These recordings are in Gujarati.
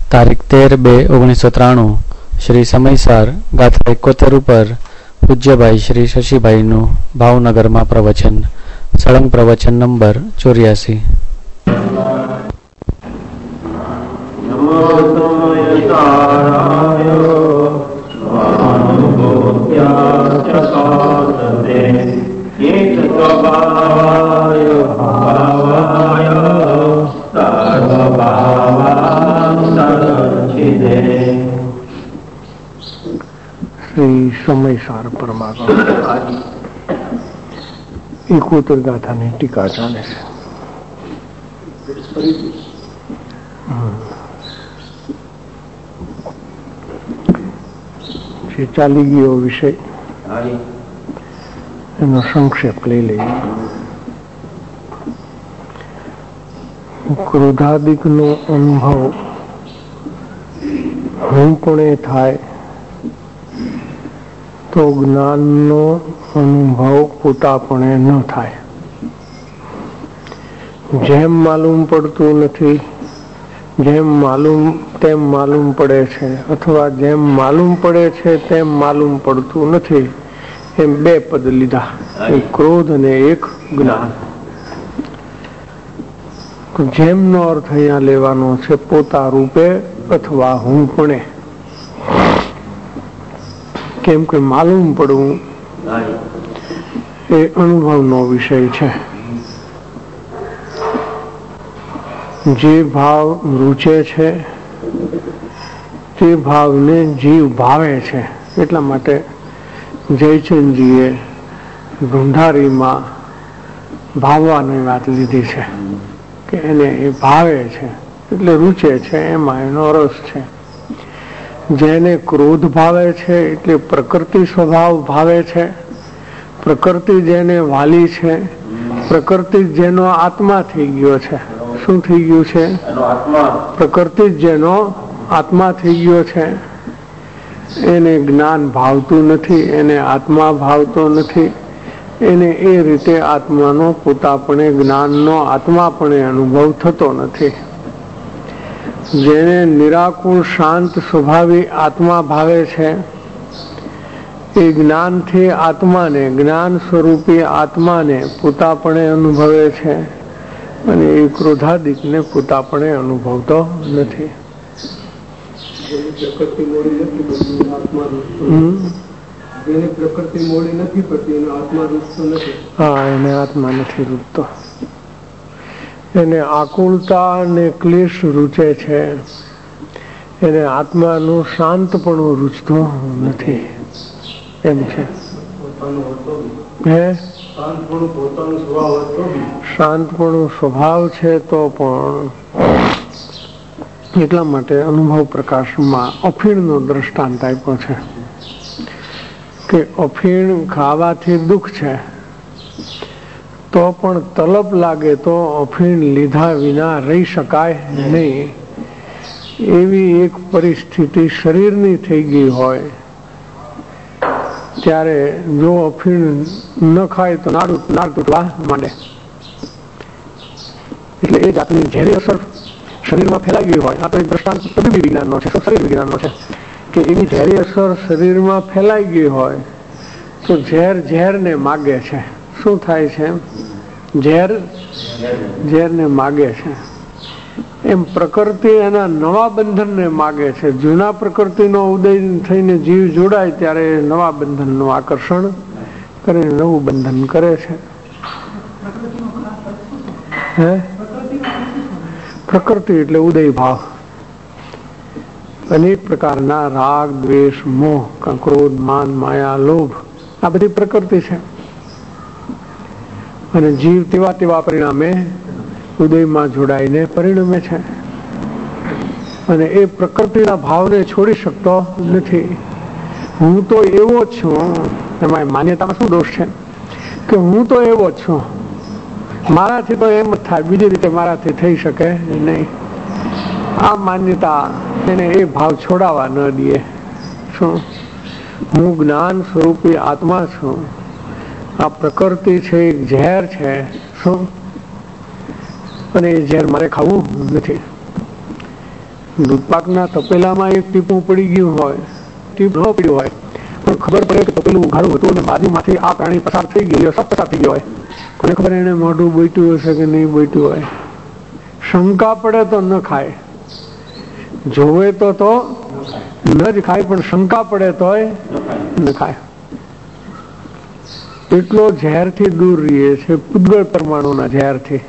તારીખ 13/2/1993 શ્રી સમયસાર ગાથા 71 ઉપર પૂજ્યભાઈ શ્રી શશીભાઈનું ભાવનગરમાં પ્રવચન. સળંગ પ્રવચન નંબર 84. શ્રી સમયસાર પરમાત્મા 71 ગાથાની ટીકા ચાલે છે. જે ચાલી ગયો વિષય એનો સંક્ષેપ લઈ લઈએ. ક્રોધાદિકનો અનુભવ હું પણ થાય તો જ્ઞાનનો અનુભવ પોતાપણે ન થાય. જેમ માલુમ પડતું નથી જેમ તેમ માલુમ પડે છે, અથવા જેમ માલુમ પડે છે તેમ માલુમ પડતું નથી, એમ બે પદ લીધા, એક ક્રોધ અને એક જ્ઞાન. જેમનો અર્થ અહીંયા લેવાનો છે પોતા રૂપે અથવા હું પણ. કેમ કે માલુમ પડવું એ અનુભવનો વિષય છે. જે ભાવ રૂચે છે તે ભાવને જીવ ભાવે છે. એટલા માટે જયચંદજીએ ઢુંઢારીમાં ભાવવાની વાત લીધી છે કે એને એ ભાવે છે એટલે રૂચે છે, એમાં એનો રસ છે. જેને ક્રોધ ભાવે છે એટલે પ્રકૃતિ સ્વભાવ ભાવે છે. પ્રકૃતિ જેને વાલી છે, પ્રકૃતિ જેનો આત્મા થઈ ગયો છે. શું થઈ ગયું છે? પ્રકૃતિ જેનો આત્મા થઈ ગયો છે. એને જ્ઞાન ભાવતું નથી, એને આત્મા ભાવતો નથી. એને એ રીતે આત્માનો પોતાપણે જ્ઞાનનો આત્માપણે અનુભવ થતો નથી. જેને નિરાકુળ શાંત સ્વભાવી આત્મા ભાવે છે એ જ્ઞાનથી આત્માને, જ્ઞાન સ્વરૂપી આત્માને પોતાપણે અનુભવે છે, અને એ ક્રોધાદિકને પોતાપણે અનુભવતો નથી. પ્રકૃતિ મોડી નથી પડતી એનો આત્મા રૂપતો નથી. હા, એને આત્મા નથી રૂપતો. એને આકુળતા અને ક્લેશ રૂચે છે, એને આત્માનું શાંતપણું રૂચતું નથી. એમ છે. શાંતપણું સ્વભાવ છે તો પણ એટલા માટે અનુભવ પ્રકાશમાં અફીણનો દ્રષ્ટાંત આપ્યો છે કે અફીણ ખાવાથી દુઃખ છે, તો પણ તલપ લાગે તો અફીણ લીધા વિના રહી શકાય નહીં. એવી એક પરિસ્થિતિ શરીરની થઈ ગઈ હોય ત્યારે જો અફીણ ન ખાય તો નાડ તૂટવા માંડે. એટલે એ જાતની ઝેરી અસર શરીરમાં ફેલાઈ ગઈ હોય. આ તો એક દ્રષ્ટાંત તબીબી વિજ્ઞાનનો છે, શરીર વિજ્ઞાનનો છે કે એવી ઝેરી અસર શરીરમાં ફેલાઈ ગઈ હોય તો ઝેરને માગે છે. શું થાય છે? ઝેરને માગે છે. એમ પ્રકૃતિ એના નવા બંધનને માગે છે. જૂના પ્રકૃતિનો ઉદય થઈને જીવ જોડાય ત્યારે નવા બંધનનું આકર્ષણ કરીને નવું બંધન કરે છે. પ્રકૃતિ એટલે ઉદય ભાવ. અનેક પ્રકારના રાગ, દ્વેષ, મોહ, ક્રોધ, માન, માયા, લોભ, આ બધી પ્રકૃતિ છે. અને જીવ તેવા પરિણામે ઉદયમાં જોડાઈને પરિણમે છે. અને એ પ્રકૃતિના ભાવને છોડી શકતો નથી. હું તો એવો જ છું. એમાં માન્યતામાં શું દોષ છે કે હું તો એવો જ છું, મારાથી તો એમ જ થાય, બીજી રીતે મારાથી થઈ શકે નહીં. આ માન્યતા એને એ ભાવ છોડાવવા ન દે. શું? હું જ્ઞાન સ્વરૂપી આત્મા છું. આ પ્રકૃતિ છે એક ઝેર છે. શું? અને એ ઝેર મારે ખાવું નથી. દૂધપાકના તપેલામાં એક ટીપું પડી ગયું હોય, ટીપ ન પડ્યું હોય, પણ ખબર પડે કે તપેલું ઉઘાડું હતું અને બાજુમાંથી આ પ્રાણી પસાર થઈ ગયું, સબ પસાર થઈ ગયો હોય, કોને ખબર એને મોઢું બોઈટ્યું હશે કે નહીં બોઈટ્યું હોય. શંકા પડે તો ન ખાય, જોવે તો ન જ ખાય, પણ શંકા પડે તોય ન ખાય. એટલો ઝેરથી દૂર રહીએ છે, પૂતગળ પરમાણુના ઝેરથી.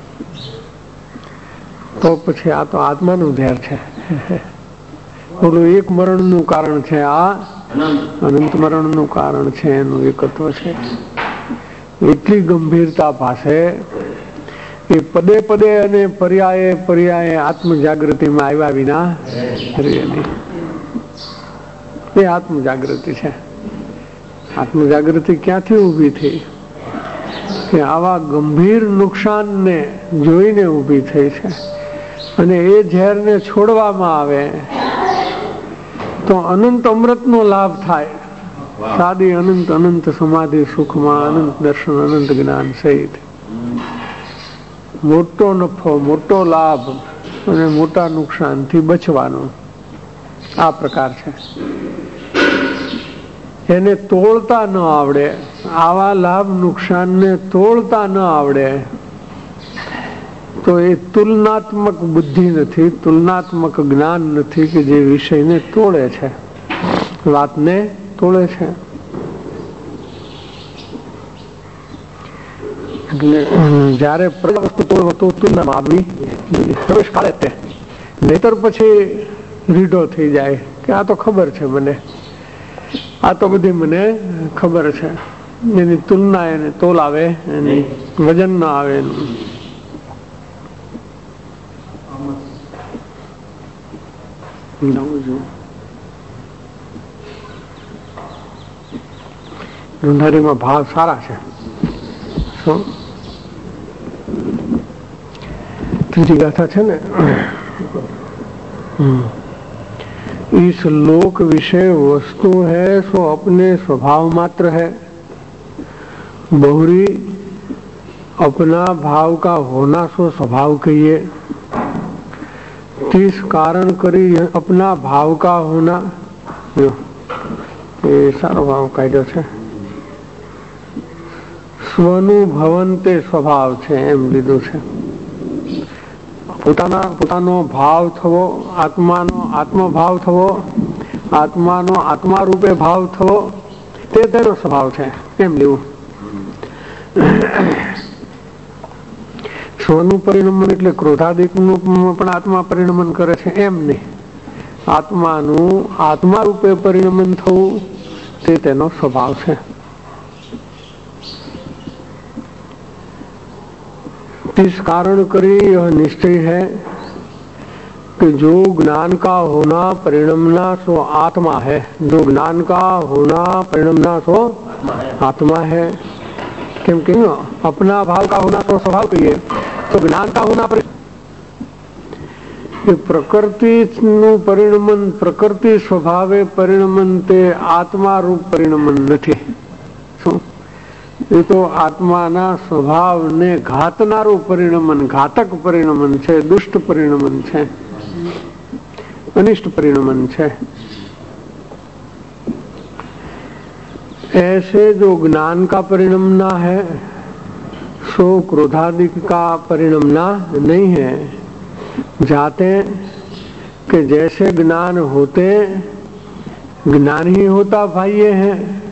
તો પછી આ તો આત્માનું ઝેર છે. ઓલું એક મરણનું કારણ છે, આ અનંત મરણનું કારણ છે, એનું એકત્વ છે. એટલી ગંભીરતા પાસે એ પદે પદે અને પર્યાયે પર્યાયે આત્મ જાગૃતિમાં આવ્યા વિના રહે નહીં. એ આત્મ જાગૃતિ છે. આત્મ જાગૃતિ ક્યાંથી ઊભી થઈ? કે આવા ગંભીર નુકસાનને જોઈને ઊભી થઈ છે. અને એ ઝેરને છોડવામાં આવે તો અનંત અમૃતનો લાભ થાય. સાદી અનંત અનંત સમાધિ સુખમાં અનંત દર્શન અનંત જ્ઞાન સહિત મોટો નફો, મોટો લાભ અને મોટા નુકસાનથી બચવાનો આ પ્રકાર છે. એને તોડતા ન આવડે, આવા લાભ નુકસાનને તોડતા ન આવડે તો એ તુલનાત્મક બુદ્ધિ નથી, તુલનાત્મક જ્ઞાન નથી કે જે વિષયને તોડે છે, વાતને તોડે છે. એટલે જયારે વસ્તુ તોડવો તો તુલનામાં આવવી પ્રવેશ કાઢે તે, નહીતર પછી રીઢો થઈ જાય કે આ તો ખબર છે મને, આ તો બધી મને ખબર છે. એની તુલના એને તોલ આવે, એની વજન ના આવે. ઢૂંઢારીમાં ભાવ સારા છે. શું ત્રીજી ગાથા છે ને, इस लोक विषय वस्तु है सो अपने स्वभाव मात्र है, बहुरी अपना भाव का होना सो स्वभाव कहिए, तीस कारण करी अपना भाव का होना. ये सारो भाव काढ्यो છે. સ્વનું ભવન તે સ્વભાવ છે એમ લીધું છે. પોતાનો ભાવ થવો, આત્માનો આત્મભાવ થવો, આત્માનો આત્મા રૂપે ભાવ થવો તે તેનો સ્વભાવ છે એમ લેવું. સ્વનું પરિણમન એટલે ક્રોધાદિકનું પણ આત્મા પરિણમન કરે છે એમ નહીં. આત્માનું આત્મા રૂપે પરિણમન થવું તે તેનો સ્વભાવ છે. इस कारण करी यह निश्चय है कि जो ज्ञान का होना परिणमना सो आत्मा है, जो ज्ञान का होना परिणमना सो आत्मा है. કેમ કે अपना भाव का होना सो स्वभाव कहिए तो ज्ञान का होना પ્રકૃતિનું પરિણમન, પ્રકૃતિ સ્વભાવે પરિણમન તે આત્મા રૂપ પરિણમન નથી. શું એ તો આત્માના સ્વભાવને ઘાતનારું પરિણમન, ઘાતક પરિણમન છે, દુષ્ટ પરિણમન છે, અનિષ્ટ परिणमन છે. ऐसे जो ज्ञान का परिणमना है सो क्रोधादिक का परिणमना नहीं है. जाते कि जैसे ज्ञान होते ज्ञान ही होता भाई ये है.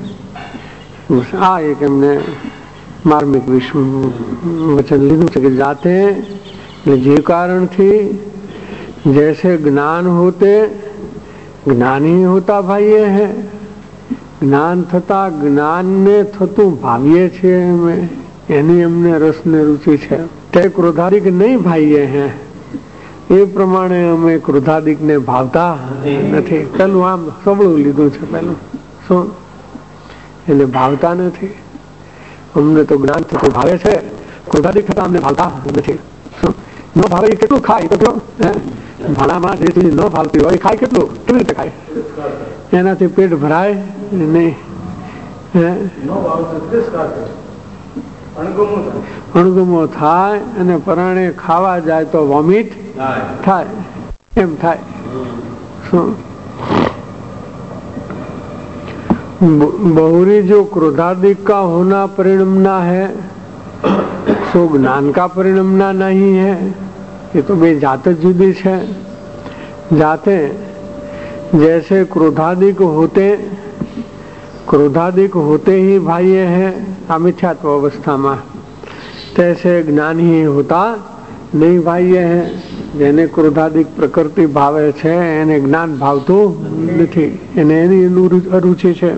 आ एक हमने मार्मिक विश्व वचन લીધું છે કે જાતે જે કારણથી जैसे ज्ञान होते ज्ञान ही होता भाઈએ है. જ્ઞાન થતા જ્ઞાનને થતું ભાવીએ છીએ અમે, એની અમને રસને રુચિ છે. તે ક્રોધાદિક નહીં ભાઈએ હે એ પ્રમાણે અમે ક્રોધાદિકને ભાવતા નથી. પેલું આમ સબળું લીધું છે. પેલું શું એને ભાવતા નથી. અમને તો જ્ઞાન થતું ભાવે છે, ક્રોધાદિક થતા અમને ભાવતા નથી. ન ભાવે કેટલું ખાય તો ભાણામાં જે ચીજ ન ભાવતી હોય ખાય કેટલું, કેવી રીતે ખાય? એનાથી પેટ ભરાય નહીં. અણગમો થાય અને પરાણે ખાવા જાય તો વોમિટ થાય, એમ થાય. बहुरी जो क्रोधादिक का होना परिणमना है, सो ज्ञान का परिणमना नहीं है। ये तो बे जात जुदी है। जाते जैसे क्रोधादिक होते ही बाह्य है अमिथ्यात्व अवस्था में, तैसे ज्ञान ही होता नहीं बाह्य है। जेने क्रोधादिक प्रकृति भावे छे एने ज्ञान भावતું નથી, એને એની અરુચિ છે,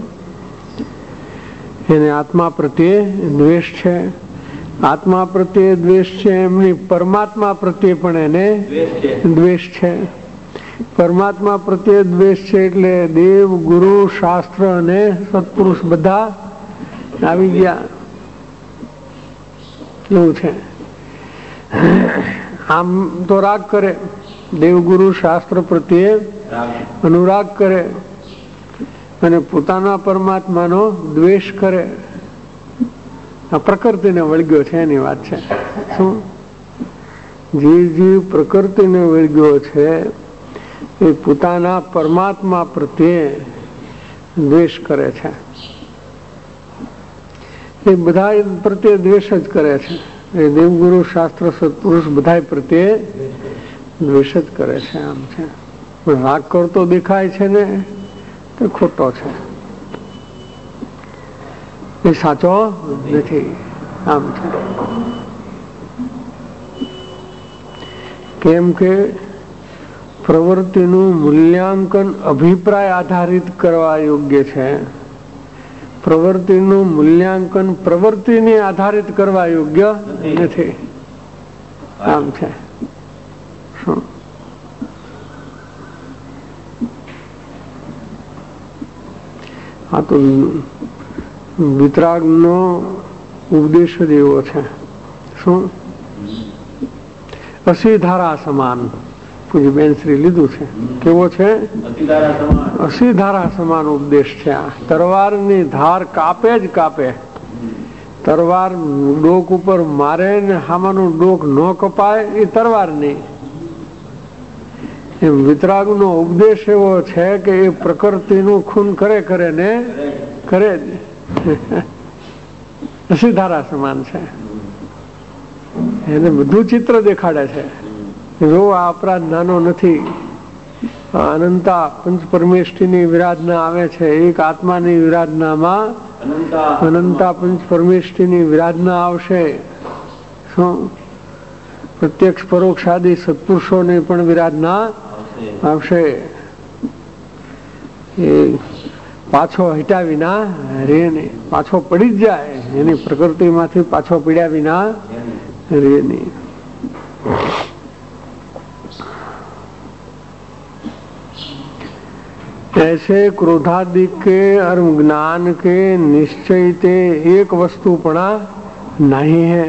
એને આત્મા પ્રત્યે દ્વેષ છે। આત્મા પ્રત્યે દ્વેષ છે, એમની પરમાત્મા પ્રત્યે પણ એને દ્વેષ છે। પરમાત્મા પ્રત્યે દ્વેષ છે એટલે દેવ, ગુરુ, શાસ્ત્ર અને સત્પુરુષ બધા આવી ગયા એવું છે। આમ તો રાગ કરે, દેવગુરુ શાસ્ત્ર પ્રત્યે અનુરાગ કરે અને પોતાના પરમાત્માનો દ્વેષ કરે। આ પ્રકૃતિને વળગ્યો છે એની વાત છે। શું જે જીવ પ્રકૃતિને વળગ્યો છે એ પોતાના પરમાત્મા પ્રત્યે દ્વેષ કરે છે। એ બધા પ્રત્યે દ્વેષ જ કરે છે। એ દેવગુરુ શાસ્ત્ર સત્પુરુષ બધા પ્રત્યે દ્વેષ જ કરે છે। આમ છે, પણ રાગ કરતો દેખાય છે ને તે ખોટો છે, એ સાચો નથી। આમ છે કેમ કે પ્રવૃત્તિનું મૂલ્યાંકન અભિપ્રાય આધારિત કરવા યોગ્ય છે। પ્રવૃત્તિનું મૂલ્યાંકન પ્રવૃત્તિને આધારિત કરવા યોગ્ય નથી। આમ છે। શું આ તો વિતરાગનો ઉપદેશ જ એવો છે। શું અસીધારા સમાન પૂજ્યબેન શ્રી લીધું છે। કેવો છે? અસીધારા સમાન ઉપદેશ છે। આ તરવારની ધાર કાપે જ કાપે। તરવાર ડોક ઉપર મારે ને હામાનું ડોક ન કપાય એ તરવાર નહીં। એમ વિતરાગનો ઉપદેશ એવો છે કે એ પ્રકૃતિનું ખૂન કરે ને કરે જ। અસીધારા સમાન છે। એને બધું ચિત્ર દેખાડે છે। જો આ અપરાધ નાનો નથી। અનંતા પંચ પરમેષ્ઠીની વિરાધના આવે છે, એક આત્માની વિરાધનામાં અનંતા પંચ પરમેષ્ઠીની વિરાધના આવશે। શું પ્રત્યક્ષ પરોક્ષ આદિ સત્પુરુષોની પણ વિરાધના આવશે। એ પાછો હટ્યા વિના રે નહીં, પાછો પડી જ જાય, એની પ્રકૃતિમાંથી પાછો પીડ્યા વિના રે નહીં। ऐसे क्रोधादिक के और ज्ञान के निश्चय ते एक वस्तुपणा नहीं है।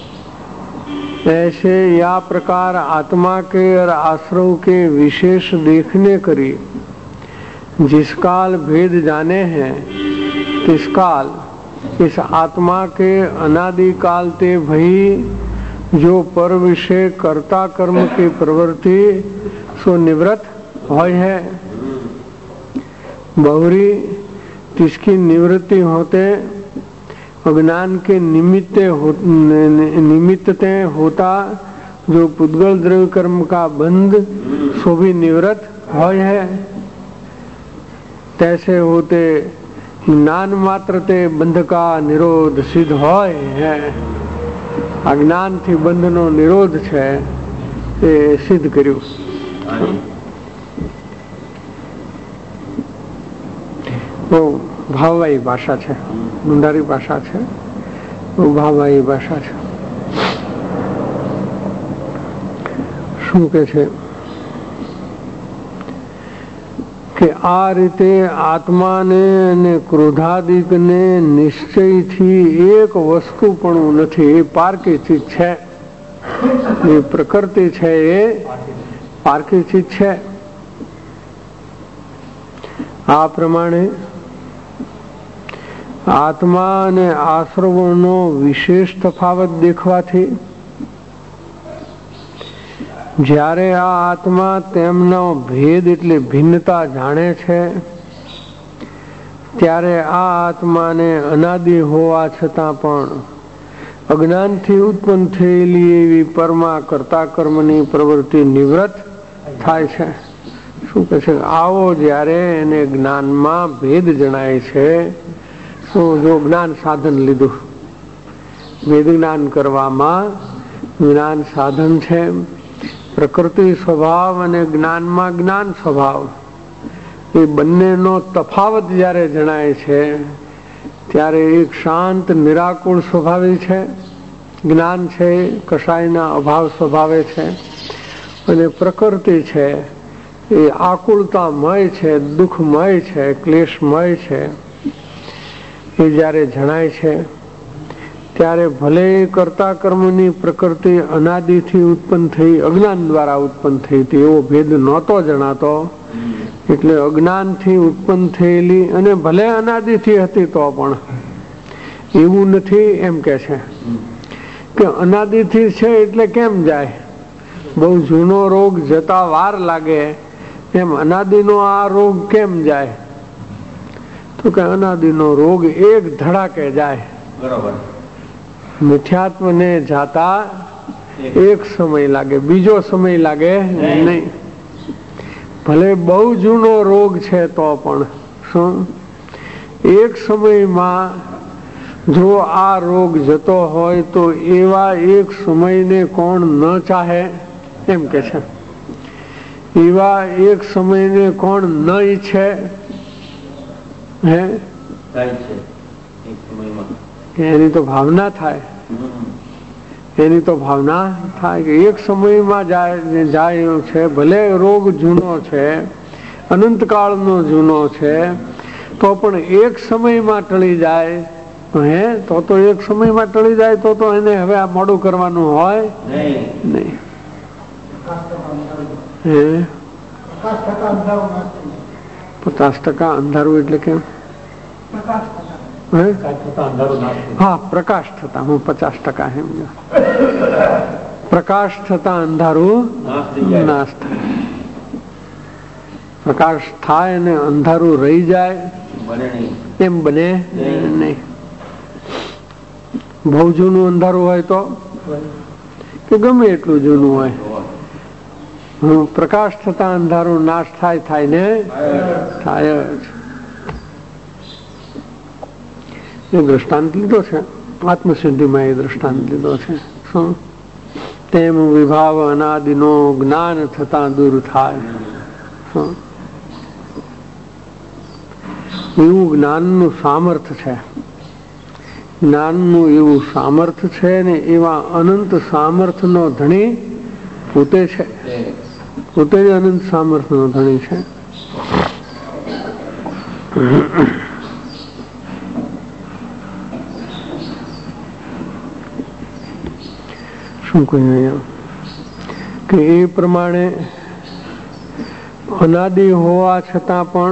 ऐसे या प्रकार आत्मा के और आश्रव के विशेष देखने करी जिस काल भेद जाने हैं तिस काल इस आत्मा के अनादि काल ते भई जो पर विषय कर्ता कर्म की प्रवृत्ति सो निवृत्त होय है। बहुरी तिसकी निवृत्ति होते अज्ञान के निमित्ते होता जो पुद्गल द्रव्य कर्म का बंध सो भी निवृत्त होय है। तैसे होते ज्ञान मात्र ते बंध का निरोध सिद्ध होय है। अज्ञान थी बंध नो निरोध छे ते सिद्ध कर्યું। બહુ ભાવવાહી ભાષા છે, મુંડારી ભાષા છે, બહુ ભાવવાહી ભાષા છે। શું કે છે કે આ રીતે આત્માને અને ક્રોધાદિકને નિશ્ચયથી એક વસ્તુ પણ નથી, એ પારકી ચીજ છે। એ પ્રકૃતિ છે એ પારકી ચીજ છે। આ પ્રમાણે આત્મા અને આશ્રવોનો વિશેષ તફાવત દેખવાથી જ્યારે આ આત્મા તેમનો ભેદ એટલે ભિન્નતા જાણે છે ત્યારે આ આત્માને અનાદિ હોવા છતાં પણ અજ્ઞાનથી ઉત્પન્ન થયેલી એવી પરમા કર્તા કર્મની પ્રવૃત્તિ નિવૃત્ત થાય છે. શું કહે છે? આવો જ્યારે એને જ્ઞાનમાં ભેદ જણાય છે. શું જો જ્ઞાન સાધન લીધું, વેદ જ્ઞાન કરવામાં જ્ઞાન સાધન છે. પ્રકૃતિ સ્વભાવ અને જ્ઞાનમાં જ્ઞાન સ્વભાવ એ બંનેનો તફાવત જ્યારે જણાય છે ત્યારે એક શાંત નિરાકુળ સ્વભાવે છે જ્ઞાન છે, કશાયના અભાવ સ્વભાવે છે, અને પ્રકૃતિ છે એ આકુળતામય છે, દુઃખમય છે, ક્લેશમય છે. એ જ્યારે જણાય છે ત્યારે ભલે કર્તા કર્મની પ્રકૃતિ અનાદિથી ઉત્પન્ન થઈ, અજ્ઞાન દ્વારા ઉત્પન્ન થઈ હતી એવો ભેદ નહોતો જણાતો. એટલે અજ્ઞાનથી ઉત્પન્ન થયેલી અને ભલે અનાદિથી હતી તો પણ એવું નથી એમ કે છે કે અનાદિથી છે એટલે કેમ જાય? બહુ જૂનો રોગ જતા વાર લાગે એમ અનાદિનો આ રોગ કેમ જાય? તો કે અનાદિનો રોગ એક ધડાકે જાય. બરાબર. મિથ્યાત્વને જાતા એક સમય લાગે, બીજો સમય લાગે નહીં. ભલે બહુ જૂનો રોગ છે તો પણ શું એક સમયમાં જો આ રોગ જતો હોય તો એવા એક સમયને કોણ ન ચાહે એમ કે છે. એવા એક સમયને કોણ ન ઈચ્છે? હે, એની તો ભાવના થાય, એની તો ભાવના થાય કે એક સમયમાં જાય છે. ભલે રોગ જૂનો છે, અનંતકાળનો જૂનો છે, તો પણ એક સમયમાં ટળી જાય. હે, તો એક સમયમાં ટળી જાય તો એને હવે આ મોડું કરવાનું હોય નહીં. હે, 50% અંધારું એટલે કેમ? હા, પ્રકાશ થતા. હું 50% સમજો. પ્રકાશ થતા અંધારું નાશ થાય. પ્રકાશ થાય અને અંધારું રહી જાય એમ બને નહીં. બહુ જૂનું અંધારું હોય તો કે ગમે એટલું જૂનું હોય, પ્રકાશ થતા અંધારું નાશ થાય ને થાય જ. એ દ્રષ્ટાંત લીધો છે આત્મસિદ્ધિમાં. એ દ્રષ્ટાંત લીધો છે. શું? તેમ વિભાવ અનાદિનો જ્ઞાન થતા દૂર થાય. શું? એવું જ્ઞાનનું સામર્થ્ય છે. જ્ઞાનનું એવું સામર્થ્ય છે ને એવા અનંત સામર્થ્યનો ધણી પોતે છે. પોતે જ અનંત સામર્થ્યનો ધણી છે. શું કહ્યું અહીંયા કે એ પ્રમાણે અનાદિ હોવા છતાં પણ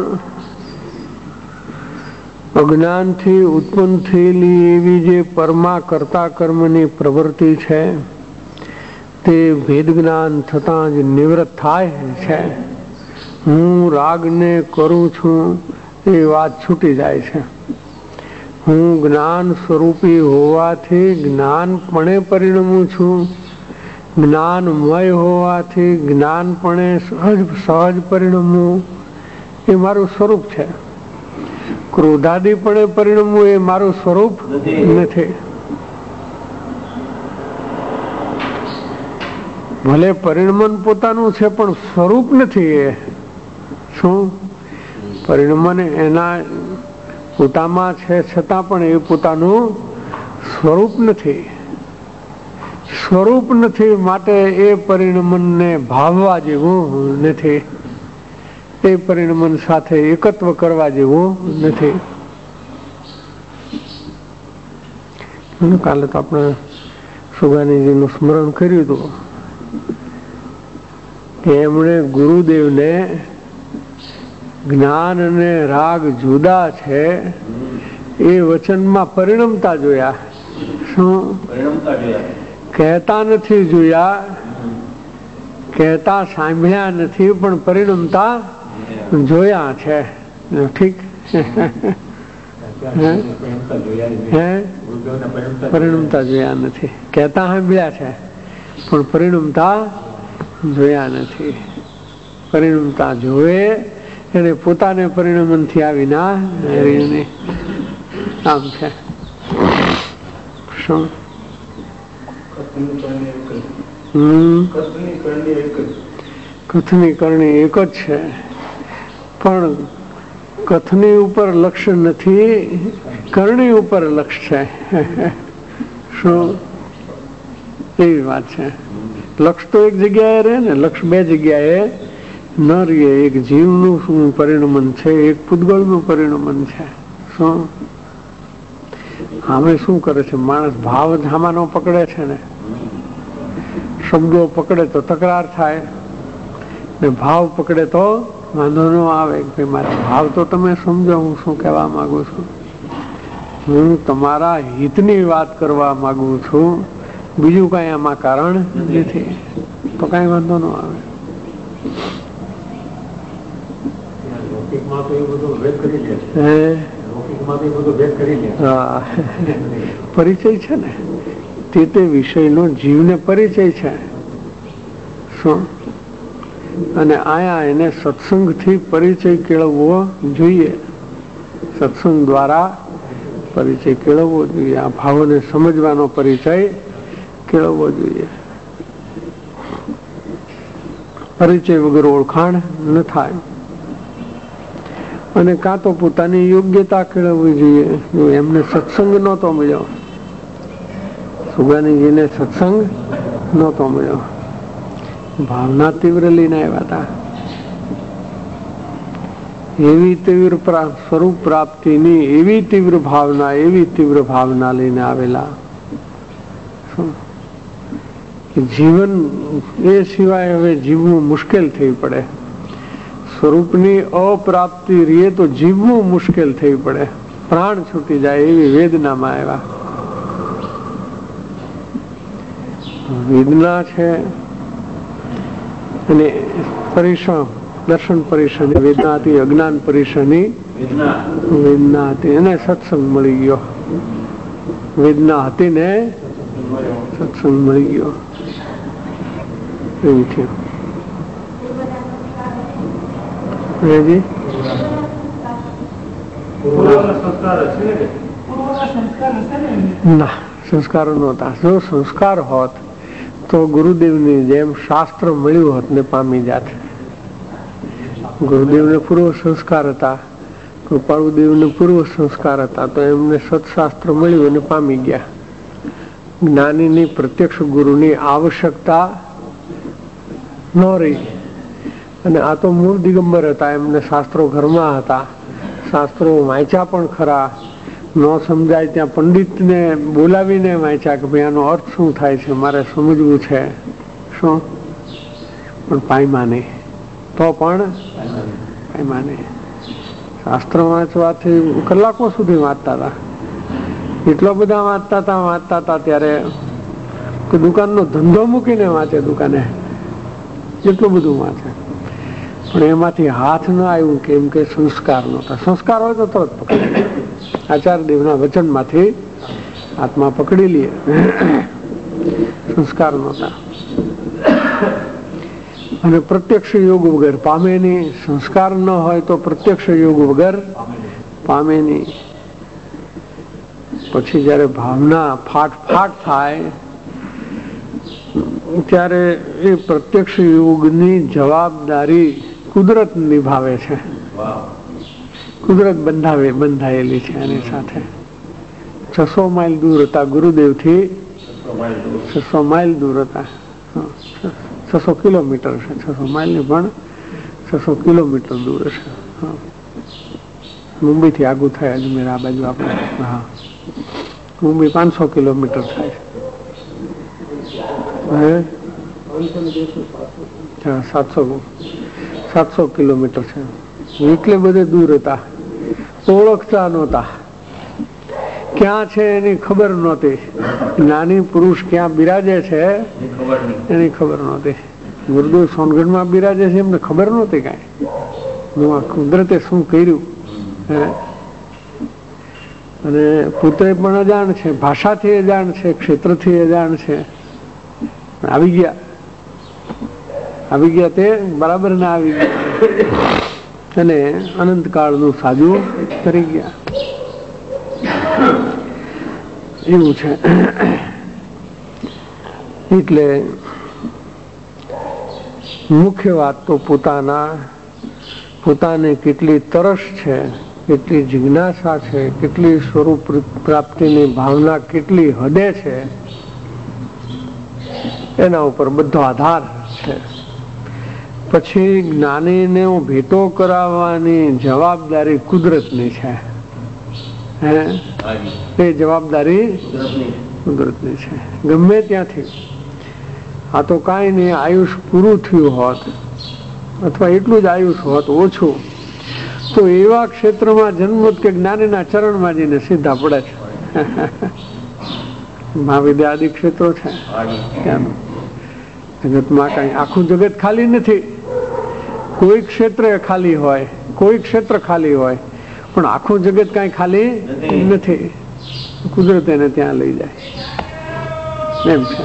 અજ્ઞાનથી ઉત્પન્ન થયેલી એવી જે પરમા કર્તા કર્મની પ્રવૃત્તિ છે તે ભેદ જ્ઞાન થતાં જ નિવૃત્ત થાય છે. હું રાગને કરું છું એ વાત છૂટી જાય છે. હું જ્ઞાન સ્વરૂપી હોવાથી જ્ઞાનપણે પરિણમું છું. જ્ઞાનમય હોવાથી જ્ઞાનપણે સહજ પરિણમવું એ મારું સ્વરૂપ છે. ક્રોધાદિપણે પરિણમવું એ મારું સ્વરૂપ નથી. ભલે પરિણમન પોતાનું છે પણ સ્વરૂપ નથી. એ શું? પરિણમન એના પોતામાં છે છતાં પણ એ પોતાનું સ્વરૂપ નથી. સ્વરૂપ નથી માટે એ પરિણમનને ભાવવા જેવું નથી. એ પરિણમન સાથે એકત્વ કરવા જેવું નથી. કાલે તો આપણે સુગાનીજીનું સ્મરણ કર્યું હતું કે એમણે ગુરુદેવને જ્ઞાન અને રાગ જુદા છે એ વચનમાં પરિણમતા જોયા. શું? કહેતા નથી જોયા કહેતા સાંભળ્યા નથી પણ પરિણમતા જોયા છે. ઠીક પરિણમતા જોયા નથી. કહેતા સાંભળ્યા છે પણ પરિણમતા જોયા નથી. પરિણમતા જોવે એને પોતાને પરિણમનથી આવી ના આમ છે. શું કથની કરણી એક જ છે પણ કથની ઉપર લક્ષ્ય નથી, કરણી ઉપર લક્ષ્ય છે. શું એવી વાત છે. લક્ષ્ય તો એક જગ્યાએ રહે ને, લક્ષ્ય બે જગ્યાએ ન રહીએ. એક જીવનું શું પરિણમન છે, એક પૂતગળનું પરિણમન છે. શું આમે શું કરે છે માણસ? ભાવ ધામાનો પકડે છે ને, શબ્દો પકડે તો તકરાર થાય ને ભાવ પકડે તો વાંધો ન આવે. ભાઈ મારા ભાવ તો તમે સમજો હું શું કહેવા માંગુ છું. હું તમારા હિતની વાત કરવા માંગુ છું, બીજું કઈ આમાં કારણ નથી, તો કઈ વાંધો ન આવે. પરિચય છે ને તે વિષયનો જીવને પરિચય છે. શું અને આયા એને સત્સંગથી પરિચય કેળવવો જોઈએ. સત્સંગ દ્વારા પરિચય કેળવવો જોઈએ. આ ભાવોને સમજવાનો પરિચય કેળવવો જોઈએ. પરિચય વગર ઓળખાણ ન થાય. અને કાં તો પોતાની યોગ્યતા કેળવવી જોઈએ. જો એમને સત્સંગ નહોતો મળ્યો, સુગાનીજીને સત્સંગ નહોતો મળ્યો, ભાવના તીવ્ર લઈને આવ્યા હતા. એવી તીવ્ર સ્વરૂપ પ્રાપ્તિની એવી તીવ્ર ભાવના લઈને આવેલા. જીવન એ સિવાય હવે જીવવું મુશ્કેલ થઈ પડે. સ્વરૂપની અપ્રાપ્તિ રીએ તો જીવવું મુશ્કેલ થઈ પડે, પ્રાણ છૂટી જાય એવી વેદનામાં આવ્યા. વેદના છે અને પરિશ્રમ, દર્શન પરિશ્રમ વેદના હતી, અજ્ઞાન પરિશ્રમની વેદના હતી. એને સત્સંગ મળી ગયો. વેદના હતી ને સત્સંગ મળી ગયો. એવું છે. ના, સંસ્કારો નહોતા. જો સંસ્કાર હોત તો ગુરુદેવની જેમ શાસ્ત્ર મળ્યું હોત ને પામી જાત. ગુરુદેવને પૂર્વ સંસ્કાર હતા, કૃપાળુદેવને પૂર્વ સંસ્કાર હતા, તો એમને સત્શાસ્ત્ર મળ્યું અને પામી ગયા. જ્ઞાનીની પ્રત્યક્ષ ગુરુની આવશ્યકતા ન રહી. અને આ તો મૂળ દિગંબર હતા, એમને શાસ્ત્રો ઘરમાં હતા, શાસ્ત્રો વાંચ્યા પણ ખરા. ન સમજાય ત્યાં પંડિતને બોલાવીને વાંચ્યા કે ભાઈ આનો અર્થ શું થાય છે, મારે સમજવું છે. શું પણ પામ્યા નહીં. તો પણ પામ્યા નહીં. શાસ્ત્ર વાંચવાથી કલાકો સુધી વાંચતા હતા. એટલા બધા વાંચતા હતા ત્યારે દુકાનનો ધંધો મૂકીને વાંચે. દુકાને એટલું બધું વાંચે, પણ એમાંથી હાથ ન આવ્યું. કેમ કે સંસ્કાર નહોતા. સંસ્કાર હોય તો તરત પકડી. આચાર્યદેવના વચનમાંથી આત્મા પકડી લે. સંસ્કાર નહોતા. અને પ્રત્યક્ષ યોગ વગર પામે નહીં. સંસ્કાર ન હોય તો પ્રત્યક્ષ યોગ વગર પામે નહીં. પછી જયારે ભાવના ફાટ થાય ત્યારે એ પ્રત્યક્ષ યોગની જવાબદારી કુદરત નિભાવે છે. કુદરત બંધાયેલી છે એની સાથે. 600 માઇલ દૂર હતા ગુરુદેવથી. 600 માઇલ દૂર હતા. 600 કિલોમીટર છે. 600 માઇલ નહીં પણ 600 કિલોમીટર દૂર છે. મુંબઈ થી આગું થાય અજમેર આ બાજુ આપણે. હા, મુંબઈ 500 કિલોમીટર થાય. 700 કિલોમીટર છે. એટલે બધે દૂર હતા. ઓળખતા નહોતા. ક્યાં છે એની ખબર નહોતી. જ્ઞાની પુરુષ ક્યાં બિરાજે છે એની ખબર નહોતી. ગુરુદેવ સોનગઢમાં બિરાજે છે એમને ખબર નહોતી કાંઈ, કુદરતે શું કર્યું. અને પોતે પણ અજાણ છે, ભાષાથી અજાણ છે, ક્ષેત્રથી અજાણ છે. આવી ગયા તે બરાબર ના આવી ગયા અને અનંતકાળનું સાજું કરી ગયા. એવું છે. એટલે મુખ્ય વાત તો પોતાને કેટલી તરસ છે, કેટલી જિજ્ઞાસા છે, કેટલી સ્વરૂપ પ્રાપ્તિની ભાવના કેટલી હદે છે, એના ઉપર બધો આધાર છે. પછી જ્ઞાનીને ભેટો કરાવવાની જવાબદારી કુદરતની છે. એ જવાબદારી કુદરતની છે. ગમે ત્યાંથી આ તો કાંઈ નહીં, આયુષ પૂરું થયું હોત અથવા એટલું જ આયુષ હોત ઓછું, તો એવા ક્ષેત્રમાં જન્મત કે જ્ઞાનીના ચરણમાં જઈને સીધા પડે છે. મહાવિદ્યાદિ ક્ષેત્રો છે. જગતમાં કઈ આખું જગત ખાલી નથી. કોઈ ક્ષેત્ર ખાલી હોય, કોઈ ક્ષેત્ર ખાલી હોય, પણ આખું જગત કઈ ખાલી નથી. કુદરત એને ત્યાં લઈ જાય એમ છે.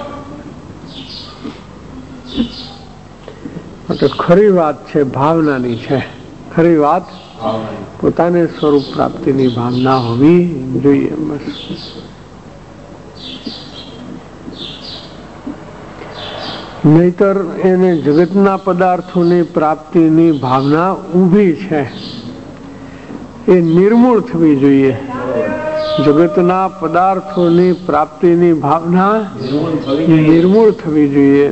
તો ખરી વાત છે ભાવનાની છે. ખરી વાત પોતાને સ્વરૂપ પ્રાપ્તિની ભાવના હોવી જોઈએ. બસ નહીતર એને જગતના પદાર્થોની પ્રાપ્તિની ભાવના ઊભી છે, એ નિર્મૂળ થવી જોઈએ. જગતના પદાર્થોની પ્રાપ્તિની ભાવના નિર્મૂળ થવી જોઈએ.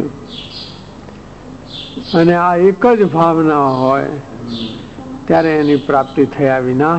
અને આ એક જ ભાવના હોય ત્યારે એની પ્રાપ્તિ થયા વિના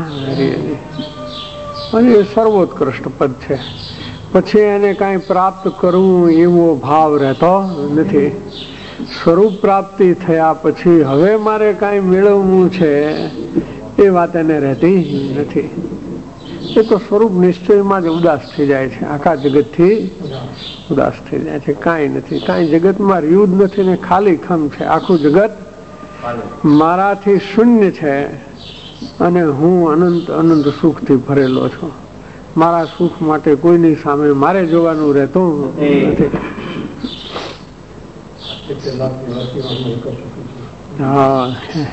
અને એ સર્વોત્કૃષ્ટ પદ છે. પછી એને કાંઈ પ્રાપ્ત કરવું એવો ભાવ રહેતો નથી. સ્વરૂપ પ્રાપ્તિ થયા પછી હવે મારે કાંઈ મેળવવું છે એ વાત એને રહેતી નથી. એ તો સ્વરૂપ નિશ્ચયમાં જ ઉદાસ થઈ જાય છે. આખા જગતથી ઉદાસ થઈ જાય છે. કાંઈ નથી, કાંઈ જગતમાં રહ્યું જ નથી ને ખાલી ખમ છે. આખું જગત મારાથી શૂન્ય છે અને હું અનંત અનંત સુખથી ભરેલો છું. મારા સુખ માટે કોઈની સામે મારે જોવાનું રહેતું નથી. હા,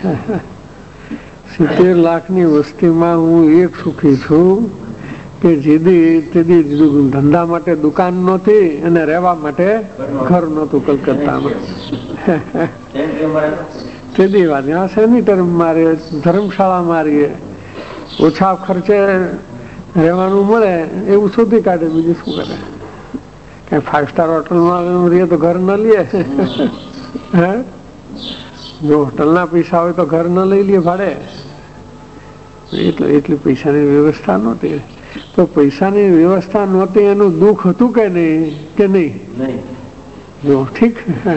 70 લાખની વસ્તીમાં હું એક સુખી છું કે જેદી ધંધા માટે દુકાન નહોતી અને રહેવા માટે ઘર નહોતું કલકત્તામાં. તેદી વાત સેનિટર મારે ધર્મશાળા મારીએ, ઓછા ખર્ચે રહેવાનું મળે એવું શોધી કાઢે. બીજું શું કરે? કઈ 5 સ્ટાર હોટલમાં રહીએ તો ઘર ન લઈએ. હે, જો હોટલના પૈસા હોય તો ઘર ન લઈ લઈએ ભાડે. એટલી પૈસાની વ્યવસ્થા નહોતી. તો પૈસાની વ્યવસ્થા નહોતી એનું દુઃખ હતું કે નહીં? કે નહીં? જો ઠીક,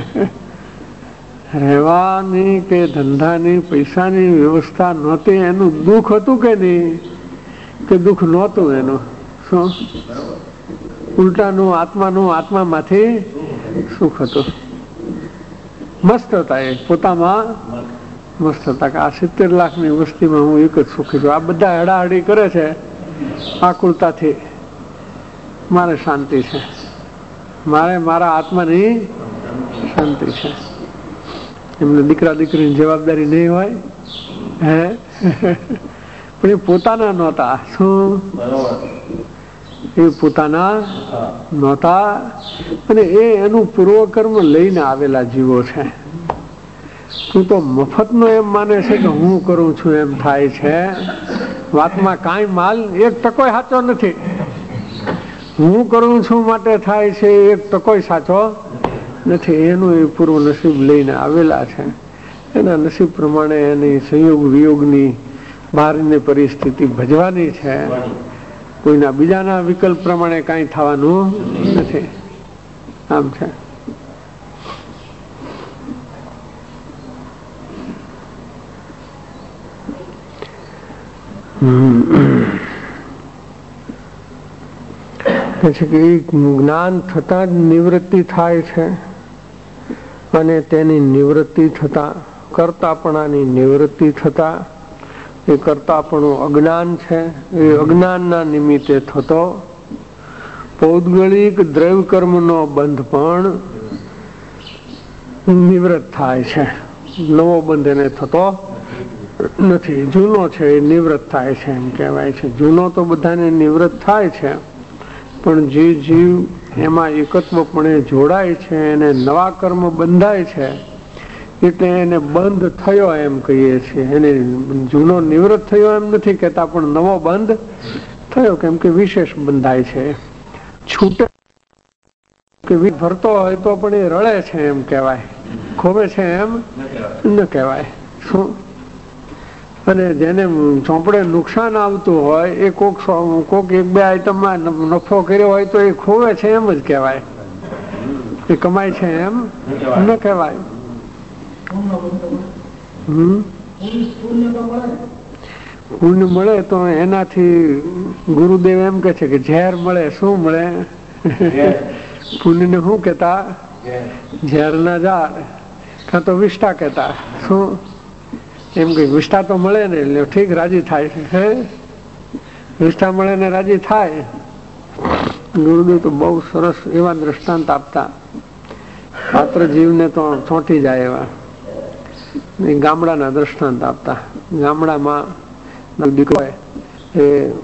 રહેવાની કે ધંધાની પૈસાની વ્યવસ્થા નહોતી એનું દુઃખ હતું કે નહીં? કે દુઃખ નહોતું એનું? શું ઉલટાનું આત્મામાંથી સુખ હતું. મસ્ત હતા એ પોતામાં, મસ્ત હતા કે આ 70 લાખની વસ્તીમાં હું એક જ સુખી છું. આ બધા હડાહડી કરે છે આકુલતાથી. મારે શાંતિ છે, મારે મારા આત્માની શાંતિ છે. એમને દીકરા દીકરીની જવાબદારી નહીં હોય. હે, પણ એ પોતાના નહોતા. શું? એ પોતાના નહોતા અને એ એનું પૂર્વકર્મ લઈને આવેલા જીવો છે. તું તો મફતનો એમ માને છે કે હું કરું છું એમ થાય છે. વાતમાં કાંઈ માલ 1% સાચો નથી. હું કરું છું માટે થાય છે 1% સાચો નથી. એનું એ પૂર્વ નસીબ લઈને આવેલા છે. એના નસીબ પ્રમાણે એની સંયોગ વિયોગની બહારની પરિસ્થિતિ ભજવાની છે. કોઈના બીજાના વિકલ્પ પ્રમાણે કાંઈ થવાનું નથી. આમ છે. પછી જ્ઞાન થતા જ નિવૃત્તિ થાય છે. અને તેની નિવૃત્તિ થતા, કર્તાપણાની નિવૃત્તિ થતા, એ કર્તાપણું અજ્ઞાન છે, એ અજ્ઞાનના નિમિત્તે થતો પૌદ્ગલિક દ્રવ્ય કર્મનો બંધ પણ નિવૃત્ત થાય છે. નવો બંધ એને થતો નથી. જૂનો છે એ નિવૃત્ત થાય છે એમ કહેવાય છે. જૂનો તો બધાને નિવૃત્ત થાય છે, પણ જે જીવ એમાં એકત્વપણે જોડાય છે એને નવા કર્મ બંધાય છે એટલે એને બંધ થયો એમ કહીએ છીએ. એને જૂનો નિવૃત્ત થયો એમ નથી કહેતા, પણ નવો બંધ થયો, કેમ કે વિશેષ બંધાય છે. છૂટે કે ભરતો હોય તો પણ એ રળે છે એમ કહેવાય, ખોવે છે એમ ન કહેવાય. શું? અને જેને ચોપડે નુકસાન આવતું હોય એ કોક એક બે આઈટમમાં નફો કર્યો હોય તો એ ખોવે છે એમ જ કહેવાય, એ કમાય છે એમ ન કહેવાય. પુણ્ય મળે તો એનાથી ગુરુદેવ એમ કે છે કે ઝેર મળે. શું મળે? પુણ્ય ને શું કેતા? ઝેર ના ઝાડ, કાં તો વિષ્ટા કેતા. શું? એમ કે વિષ્ટા તો મળે ને એટલે ઠીક રાજી થાય છે. વિષ્ટા મળે ને રાજી થાય. ગુરુદેવ તો બહુ સરસ એવા દ્રષ્ટાંત આપતા, પાત્ર જીવને તો ચોંટી જાય એવા ગામડાના દ્રષ્ટાંત આપતા. ગામડામાં દીકરો એ